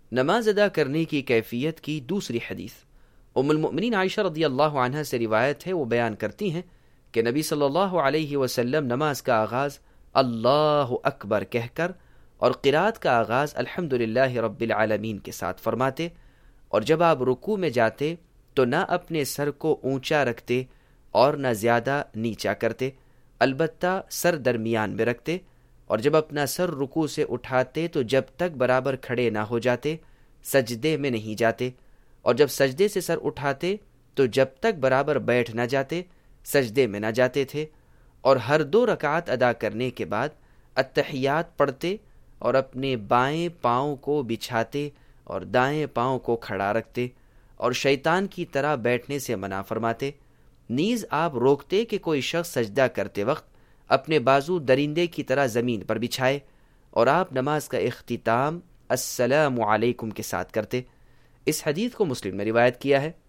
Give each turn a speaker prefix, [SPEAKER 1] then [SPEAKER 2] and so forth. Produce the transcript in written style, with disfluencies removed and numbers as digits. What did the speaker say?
[SPEAKER 1] نماز ادا کرنے کی کیفیت کی دوسری حدیث ام المؤمنین عائشہ رضی اللہ عنہا سے روایت ہے، وہ بیان کرتی ہیں کہ نبی صلی اللہ علیہ وسلم نماز کا آغاز اللہ اکبر کہہ کر اور قرات کا آغاز الحمدللہ رب العالمین کے ساتھ فرماتے، اور جب آپ رکوع میں جاتے تو نہ اپنے سر کو اونچا رکھتے اور نہ زیادہ نیچا کرتے، البتہ سر درمیان میں رکھتے، اور جب اپنا سر رکوع سے اٹھاتے تو جب تک برابر کھڑے نہ ہو جاتے سجدے میں نہیں جاتے، اور جب سجدے سے سر اٹھاتے تو جب تک برابر بیٹھ نہ جاتے سجدے میں نہ جاتے تھے، اور ہر 2 رکعت ادا کرنے کے بعد التحیات پڑھتے اور اپنے بائیں پاؤں کو بچھاتے اور دائیں پاؤں کو کھڑا رکھتے اور شیطان کی طرح بیٹھنے سے منع فرماتے، نیز آپ روکتے کہ کوئی شخص سجدہ کرتے وقت اپنے بازو درندے کی طرح زمین پر بچھائے، اور آپ نماز کا اختتام السلام علیکم کے ساتھ کرتے۔ اس حدیث کو مسلم نے روایت کیا ہے۔